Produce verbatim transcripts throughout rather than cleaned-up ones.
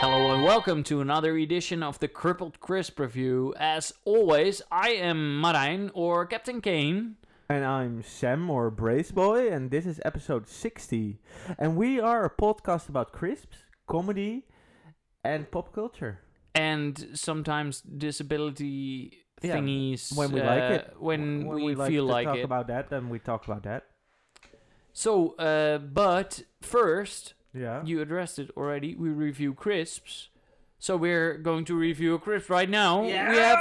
Hello and welcome to another edition of the Crippled Crisp Review. As always, I am Marijn, or Captain Kane. And I'm Sam, or Brace Boy, and this is episode sixty. And we are a podcast about crisps, comedy, and pop culture. And sometimes disability Yeah, thingies. when we uh, like it. When, When we, we like feel to like talk it. about that, then we talk about that. So, uh, but first, Yeah. you addressed it already, we review crisps. So we're going to review a crisp right now. We have...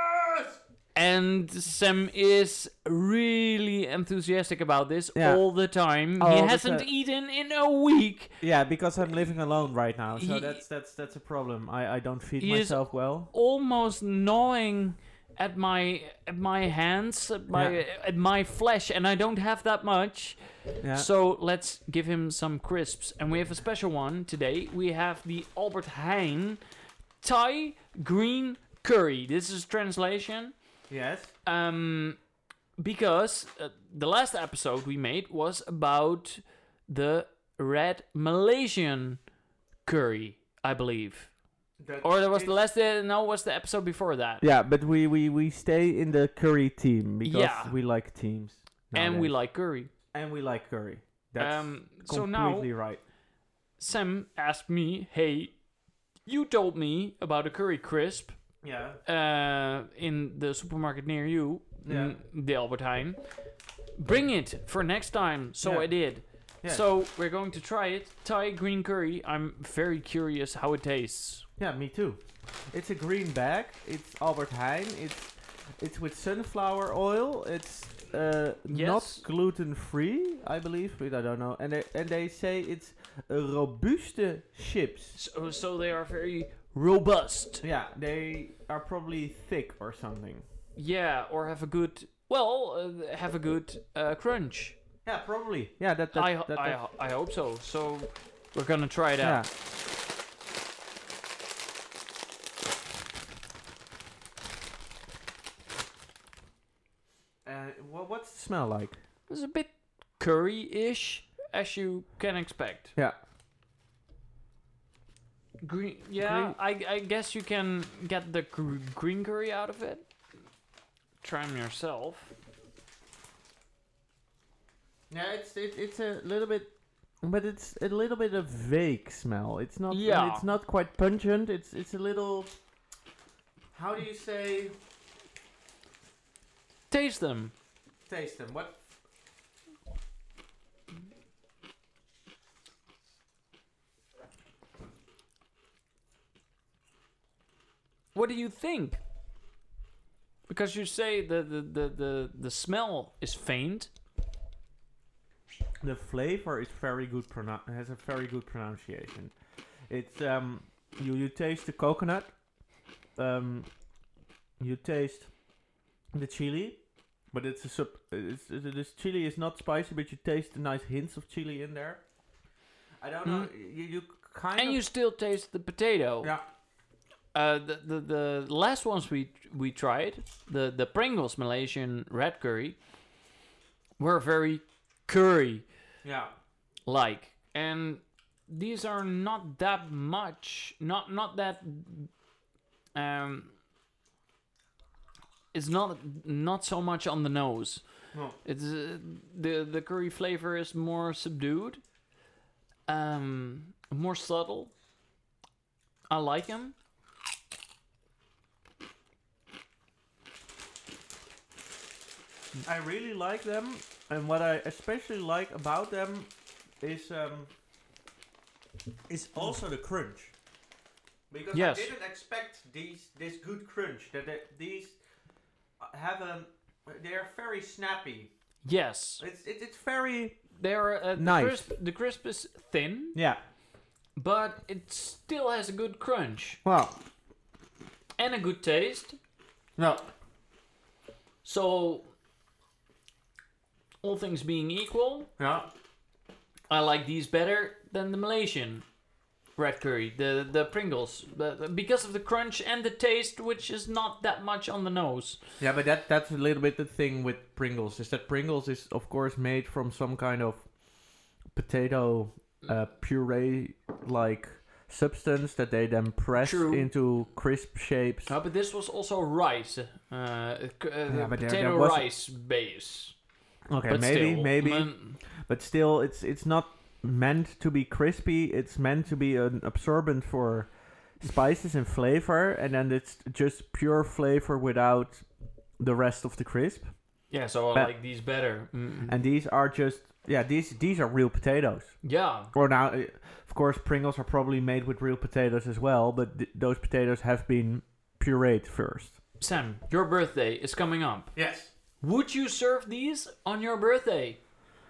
And Sam is really enthusiastic about this Yeah. all the time. All he the hasn't ti- eaten in a week. Yeah, because I'm living alone right now, so He- that's that's that's a problem. I, I don't feed He is myself well. Almost gnawing at my at my hands, at my Yeah. at my flesh, and I don't have that much. Yeah. So let's give him some crisps, and we have a special one today. We have the Albert Heijn Thai green curry. This is translation. Yes. Um, because uh, the last episode we made was about the red Malaysian curry, I believe. That Or there was the is- last, uh, no, was the episode before that. Yeah, but we, we, we stay in the curry team because Yeah. we like teams. And we nowadays. like curry. and we like curry. That's Um, so now, completely right. Sam asked me, hey, you told me about a curry crisp Yeah. uh, in the supermarket near you, Yeah. mm, the Albert Heijn. Bring it for next time. So Yeah. I did. Yeah. So we're going to try it. Thai green curry. I'm very curious how it tastes. Yeah, me too. It's a green bag. It's Albert Heijn. It's it's with sunflower oil. It's uh, Yes. not gluten free, I believe, but I don't know. And they, and they say it's a robuste chips. So, so they are very robust. Yeah, they are probably thick or something. Yeah, or have a good, well, uh, have a good uh, crunch. Yeah, probably. Yeah, that. that, I, ho- that, I, that- ho- I hope so. So we're gonna try it yeah. out. Uh, wha- what's the smell like? It's a bit curry-ish, as you can expect. Yeah. Green, yeah, I, I guess you can get the gr- green curry out of it. Try them yourself. Yeah, it's it, it's a little bit, but it's a little bit of vague smell. It's not. Yeah. It's not quite pungent. It's it's a little. How do you say? Taste them. Taste them. What? What do you think? Because you say the the, the, the, the smell is faint. The flavor is very good. Pronou- has a very good pronunciation. It's um. You you taste the coconut. Um. You taste the chili, but it's a sub. It's, it's, this chili is not spicy, but you taste the nice hints of chili in there. I don't know. You, you kind And of. you still taste the potato. yeah. Uh, the, the the last ones we we tried, the the Pringles Malaysian red curry, were very curry Yeah. like, and these are not that much, not not that. Um, it's not not so much on the nose. No. It's uh, the the curry flavor is more subdued, um, more subtle. I like them. I really like them, and what I especially like about them is um is also the crunch. Because Yes. I didn't expect these this good crunch. That they, these have a they are very snappy. Yes, It's it, it's very they're uh, the Nice. crisp. The crisp is thin, yeah. but it still has a good crunch Well, and a good taste. no. So, all things being equal, Yeah. I like these better than the Malaysian red curry, the the Pringles, but because of the crunch and the taste, which is not that much on the nose. Yeah, but that that's a little bit the thing with Pringles, is that Pringles is of course made from some kind of potato uh, puree like substance that they then press True. into crisp shapes. No, but this was also rice. Uh, c- uh, Yeah, but there- potato there was- rice base. Okay, But maybe, still, maybe, man, but still, it's it's not meant to be crispy. It's meant to be an absorbent for spices and flavor, and then it's just pure flavor without the rest of the crisp. yeah, so I But- like these better. Mm. And these are just yeah, these these are real potatoes. yeah, Or now, uh, of course, Pringles are probably made with real potatoes as well, but th- those potatoes have been pureed first. Sam, your birthday is coming up. Yes. Would you serve these on your birthday?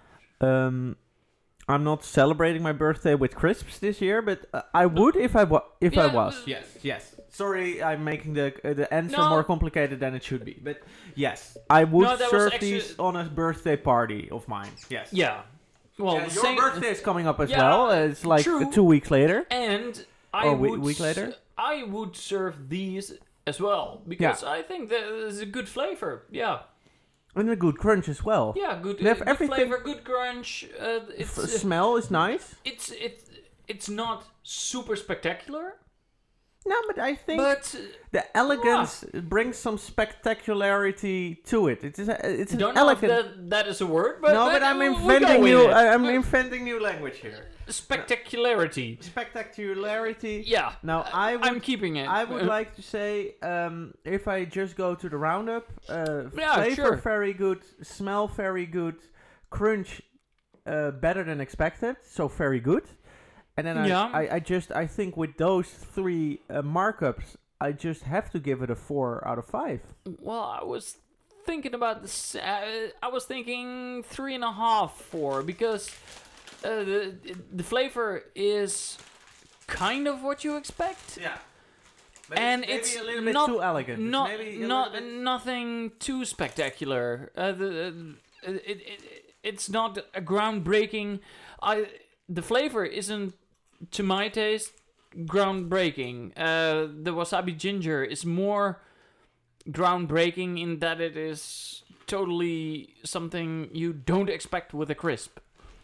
Um, I'm not celebrating my birthday with crisps this year, but uh, I would if I wa- if I Yeah, was. but- Yes, yes. Sorry, I'm making the uh, the answer No. more complicated than it should be, but yes, I would No, that was serve actually- these on a birthday party of mine. Yes. Yeah. Well, Yeah, the your same- birthday is coming up as Yeah, well. Uh, it's like true. uh, two weeks later. And I Or a wee- would week s- later? I would serve these as well because I think that is a good flavor. Yeah, And a good crunch as well. yeah, good, They have uh, good everything- flavor, good crunch. Uh, it's F- uh, smell is nice. it's it's it's not super spectacular, No, but I think but uh, the elegance brings some spectacularity to it. It is a, it's an don't know elegant. if that, that is a word. But no, but but I'm we'll- we'll inventing go with new. it. I, I'm Uh, inventing new language here. spectacularity. Spectacularity. Yeah. Now I would. I'm keeping it. I would Uh, like to say, um, if I just go to the roundup, uh, Yeah, flavor sure. very good, smell very good, crunch uh, better than expected, so very good. And then I, Yeah. I, I just I think with those three uh, markups, I just have to give it a four out of five. Well, I was thinking about this. Uh, I was thinking three and a half, four, because uh, the the flavor is kind of what you expect, Yeah. and it's a little bit not too elegant. It's not maybe a not little bit- nothing too spectacular. Uh, the, uh, it, it it's not a groundbreaking. I the flavor isn't, to my taste, groundbreaking. Uh, the wasabi ginger is more groundbreaking in that it is totally something you don't expect with a crisp.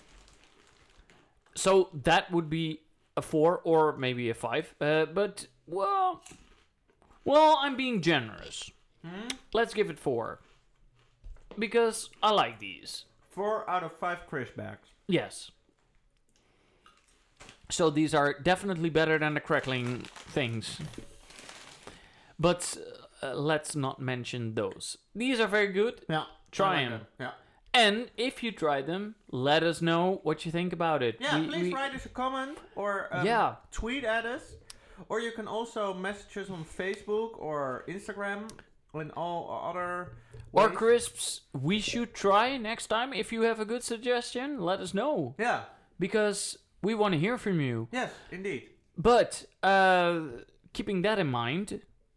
So that would be a four or maybe a five. Uh, but well, well, I'm being generous. Hmm? Let's give it four because I like these. Four out of five crisp bags. Yes. So these are definitely better than the crackling things. But uh, let's not mention those. These are very good. Yeah. Try I like them. them. Yeah. And if you try them, let us know what you think about it. Yeah, We- please we- write us a comment or um, Yeah. tweet at us. Or you can also message us on Facebook or Instagram and all other Or ways. crisps we should try next time. If you have a good suggestion, let us know. Yeah, Because we want to hear from you. yes, indeed. But uh, keeping that in mind,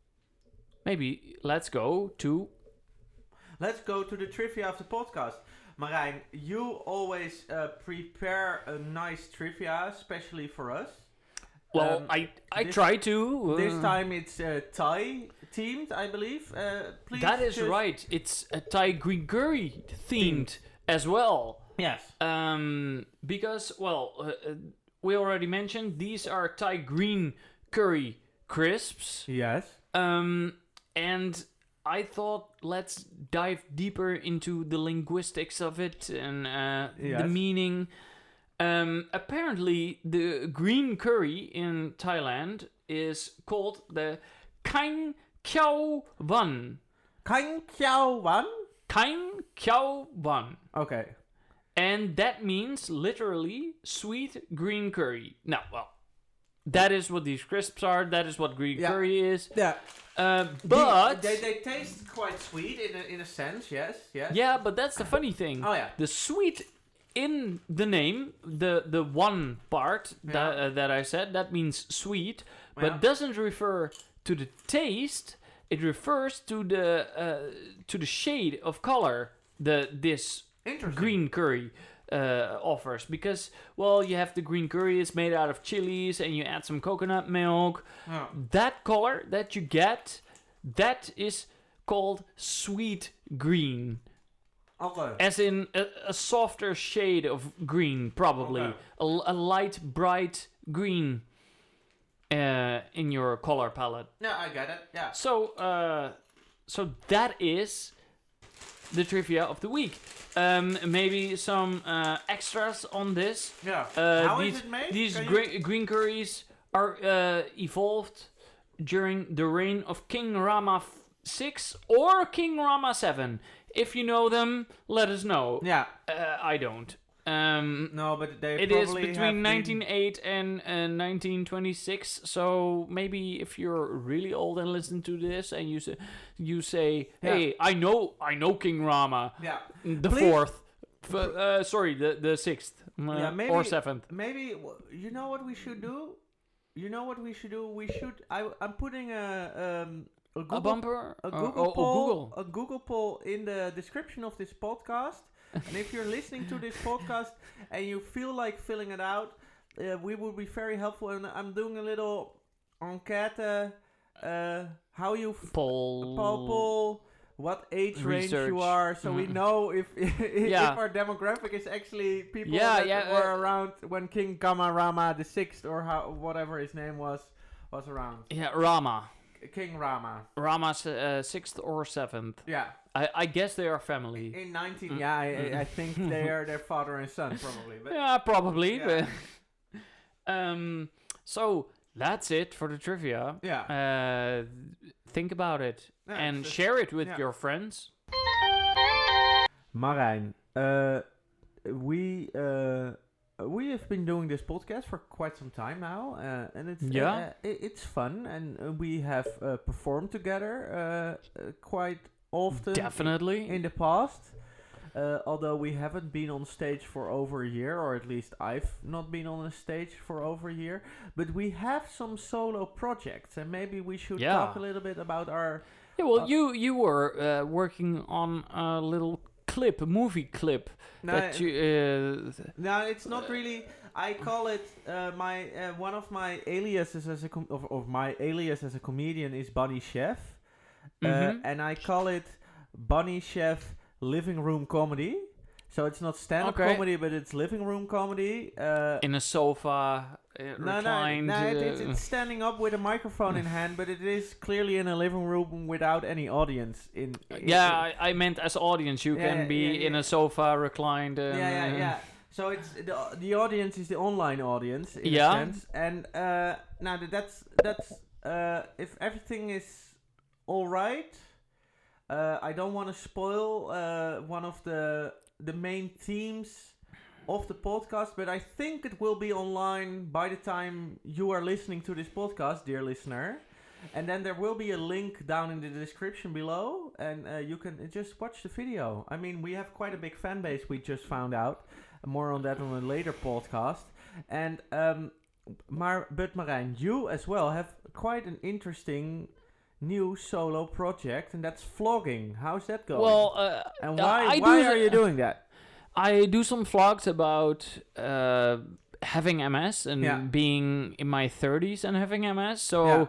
maybe let's go to... Let's go to the trivia of the podcast. Marijn, you always uh, prepare a nice trivia, especially for us. Well, Um, I, I this- try to. uh, This time it's uh, Thai themed, I believe. Uh, please That is just- right. It's a Thai green curry themed as well. Yes. Um, because, well, uh, uh, we already mentioned these are Thai green curry crisps. Yes. Um, and I thought let's dive deeper into the linguistics of it and uh, the Yes. meaning. Um, apparently, the green curry in Thailand is called the Kaing Kiao Wan. Kaing Kiao Wan? Kaing Kiao Wan. Okay. And that means literally sweet green curry. Now, well, that is what these crisps are. That is what green Yeah. curry is. Yeah. Uh, but they, they taste quite sweet in a, in a sense, yes, yes. yeah, but that's the funny thing. Oh yeah. The sweet in the name, the the one part that uh, that I said, that means sweet, but Yeah. doesn't refer to the taste. It refers to the uh, to the shade of color the this Interesting. green curry uh, offers, because well, you have the green curry is made out of chilies and you add some coconut milk. Yeah. That color that you get, that is called sweet green, Okay. as in a, a softer shade of green, probably Okay. a, a light bright green. uh, in your color palette. Yeah, I get it. Yeah. So, uh, so that is the trivia of the week. Um, maybe some uh, extras on this. Yeah. Uh, How these, is it made? These Can gre- you- green curries are uh, evolved during the reign of King Rama f- six or King Rama seven. If you know them, let us know. Yeah. Uh, I don't. Um, No, but they it is probably have between been- nineteen oh eight and uh, nineteen twenty-six. So maybe if you're really old and listen to this and you say, you say, "Hey, I know, I know King Rama, Yeah. the Please- fourth, f- uh, sorry, the the sixth, uh, Yeah, maybe- or seventh." Maybe w- you know what we should do. You know what we should do. We should. I I'm putting a um a Google A bumper, a Uh, Google oh, oh, poll Google. a Google poll in the description of this podcast. And if you're listening to this podcast and you feel like filling it out, uh, we would be very helpful. And I'm doing a little enquete. Uh, how you f- Poll. poll, poll, what age range you Research. are, so we Mhm. know if if Yeah. our demographic is actually people Yeah, that yeah, were uh, around when King Kama Rama the sixth or how whatever his name was was around. Yeah, Rama. King Rama. Rama's uh, sixth or seventh. Yeah. I, I guess they are family. In nineteen, Mm. yeah, I, I- I think they are their father and son probably. But Yeah, probably. Yeah. But um, so that's it for the trivia. yeah, Uh, think about it Yeah, and it's just- share it with yeah. your friends. Marijn, uh, we uh, we have been doing this podcast for quite some time now, uh, and it's Yeah. uh, it, it's fun, and uh, we have uh, performed together uh, uh, quite often Definitely. in the past. Uh, although we haven't been on stage for over a year, or at least I've not been on a stage for over a year. But we have some solo projects, and maybe we should Yeah. talk a little bit about our. Yeah, well, uh, you you were uh, working on a little clip, a movie clip No, that you. Uh, no, it's not really. I call it uh, my uh, one of my aliases as a com- of, of my alias as a comedian is Bunny Chef, uh, Mhm. and I call it Bunny Chef living room comedy. So it's not stand-up Okay. comedy, but it's living room comedy. Uh, in a sofa, uh, no, no, reclined. no, it, uh, it's, it's standing up with a microphone in hand, but it is clearly in a living room without any audience. In, in yeah, I, I meant as audience. You Yeah, can yeah, be yeah, in yeah. a sofa, reclined. yeah, And, yeah, uh, yeah. So it's the the audience is the online audience in Yeah. a sense, and uh, now that that's that's uh, if everything is all right. Uh, I don't want to spoil uh, one of the the main themes of the podcast, but I think it will be online by the time you are listening to this podcast, dear listener. And then there will be a link down in the description below, and uh, you can just watch the video. I mean, we have quite a big fan base, we just found out. More on that on a later podcast. And, um, Mar- but Marijn, you as well have quite an interesting new solo project, and that's vlogging. How's that going? Well, uh, and uh, why, I why do are the- you doing that? I do some vlogs about uh, having M S and Yeah. being in my thirties and having M S. So Yeah.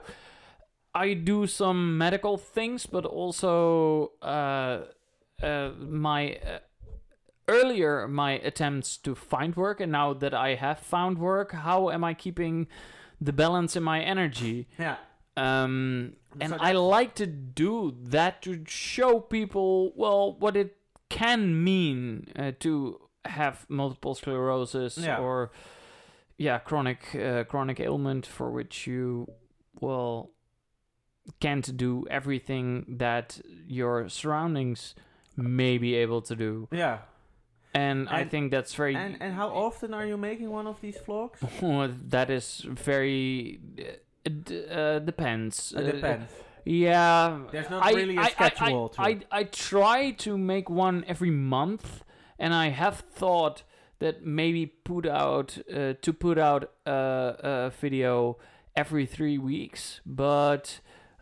I do some medical things, but also uh, uh, my uh, earlier my attempts to find work, and now that I have found work, how am I keeping the balance in my energy? Yeah. Um, and So I like to do that to show people, well, what it can mean uh, to have multiple sclerosis Yeah. or, yeah, chronic uh, chronic ailment for which you, well, can't do everything that your surroundings may be able to do. Yeah. And, I And- think that's very... And and how often are you making one of these vlogs? that is very... Uh, d- uh, depends. It Uh, depends. Yeah. There's not I, really a I, I, schedule to I, it. I, I try to make one every month, and I have thought that maybe put out uh, to put out a, a video every three weeks, but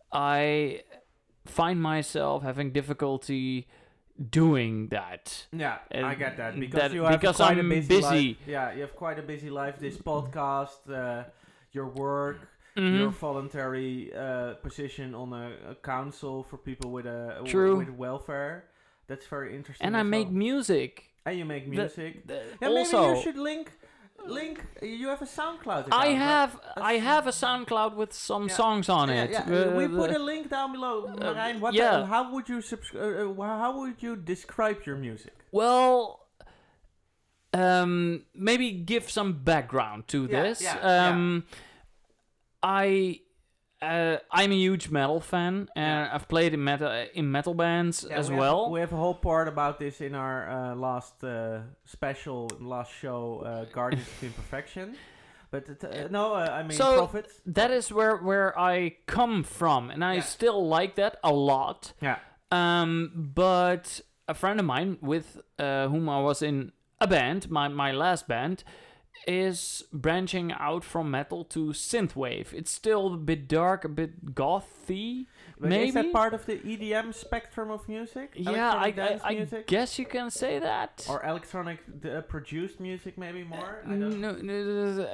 I find myself having difficulty doing that. Yeah, Uh, I get that because that- you have because quite I'm a busy, busy. life. Yeah, you have quite a busy life. This podcast, uh, your work, Mhm. your voluntary uh, position on a, a council for people with a w- True. with welfare. That's very interesting. And I as make well. music. and you make The- music. the- Yeah, also, maybe you should link link you have a SoundCloud account. I right? have A I s- have a SoundCloud with some Yeah. songs on Yeah, it. yeah. Uh, we put the- a link down below, Marijn. What? yeah. The, how would you subs- uh, uh, How would you describe your music? Well, um, maybe give some background to Yeah, this. yeah, yeah. um, I. Uh, I'm a huge metal fan, and I've played in metal in metal bands Yeah, as we well. Have, we have a whole part about this in our uh, last uh, special, last show, uh, Guardians of Imperfection. But it, uh, no, uh, I mean So, Prophets. That is where where I come from, and I Yeah. still like that a lot. Yeah. Um, but a friend of mine with uh, whom I was in a band, my my last band, is branching out from metal to synthwave. It's still a bit dark, a bit gothy. But maybe is that part of the E D M spectrum of music? yeah, I, Electronic I, dance I music? guess you can say that. Or electronic uh, produced music, maybe more. I don't. No, no,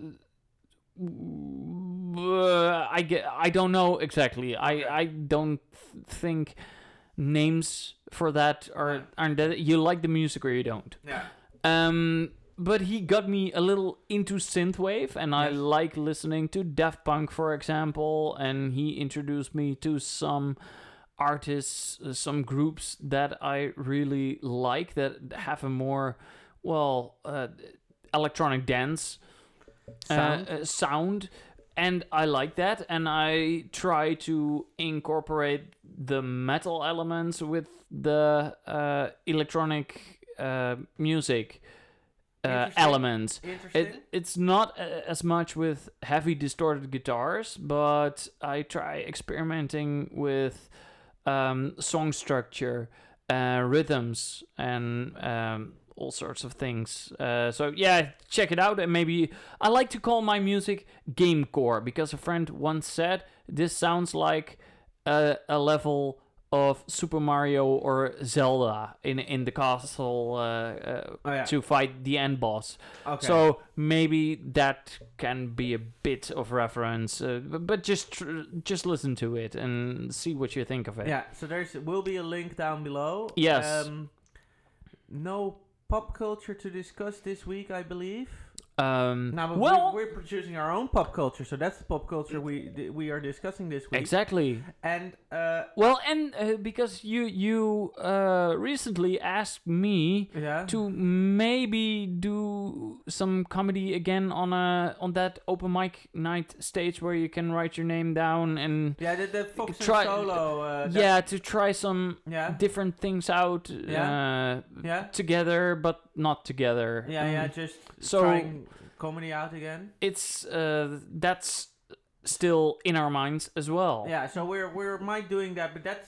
uh, I get. I don't know exactly. I, Okay. I don't th- think names for that are Yeah. aren't that you like the music or you don't. Yeah. Um, but he got me a little into synthwave, and I Yes. like listening to Daft Punk, for example. And he introduced me to some artists, uh, some groups that I really like that have a more, well, uh, electronic dance Sound. Uh, uh, sound. And I like that, and I try to incorporate the metal elements with the uh, electronic uh, music uh, Interesting. elements. Interesting. It, it's not uh, as much with heavy distorted guitars, but I try experimenting with um, song structure, uh, rhythms, and um, all sorts of things. Uh, so yeah, check it out. And maybe I like to call my music gamecore, because a friend once said this sounds like a, a level of Super Mario or Zelda in in the castle uh, uh, Oh, yeah. to fight the end boss. Okay. So maybe that can be a bit of reference, uh, but, but just tr- just listen to it and see what you think of it. Yeah, so there's will be a link down below. Yes. Um, no pop culture to discuss this week, I believe. Um, Now, but well, we're, we're producing our own pop culture, so that's the pop culture we d- we are discussing this week. exactly. And uh, Well, and uh, because you you uh, recently asked me yeah, to maybe do some comedy again on a on that open mic night stage where you can write your name down and yeah, the, the Fox and try- Solo. Uh, that- yeah, to try some yeah, different things out Yeah. uh, yeah, together, but not together. yeah, yeah. Um, Just so- trying comedy out again. It's uh, that's still in our minds as well. Yeah, so we're we're might doing that, but that's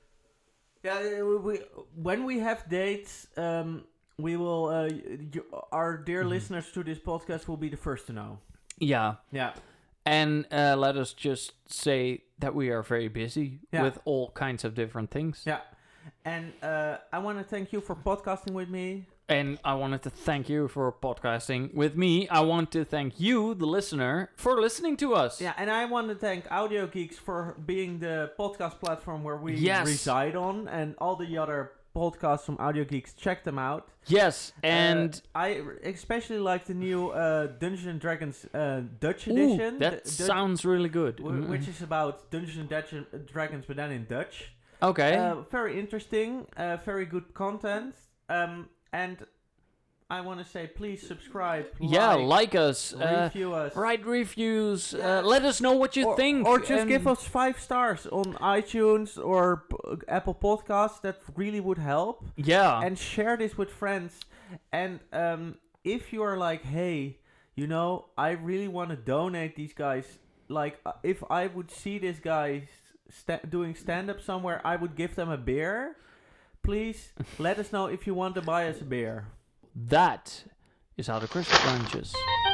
yeah. We, we when we have dates, um, we will. Uh, you, our dear Mhm. listeners to this podcast will be the first to know. Yeah. Yeah, And uh, let us just say that we are very busy Yeah. with all kinds of different things. yeah. And uh, I want to thank you for podcasting with me. And I wanted to thank you for podcasting with me. I want to thank you, the listener, for listening to us. Yeah, and I want to thank Audio Geeks for being the podcast platform where we Yes. reside on, and all the other podcasts from Audio Geeks. Check them out. Yes, and Uh, I especially like the new uh, Dungeons and Dragons uh, Dutch ooh, edition. that the- the- sounds really good. wh- Mm. which is about Dungeons and Dutch- Dragons, but then in Dutch. Okay. Uh, very interesting, uh, very good content. Um, and I want to say, please subscribe. yeah, like, like us. Uh, review us. write reviews. Yeah. Uh, let us know what you or, think. or just and- give us five stars on iTunes or p- Apple Podcasts. That really would help. Yeah. And share this with friends. And um, if you are like, hey, you know, I really want to donate these guys. Like, uh, if I would see this guy sta- doing stand-up somewhere, I would give them a beer. Please let us know if you want to buy us a beer. That is how the crystal crunches.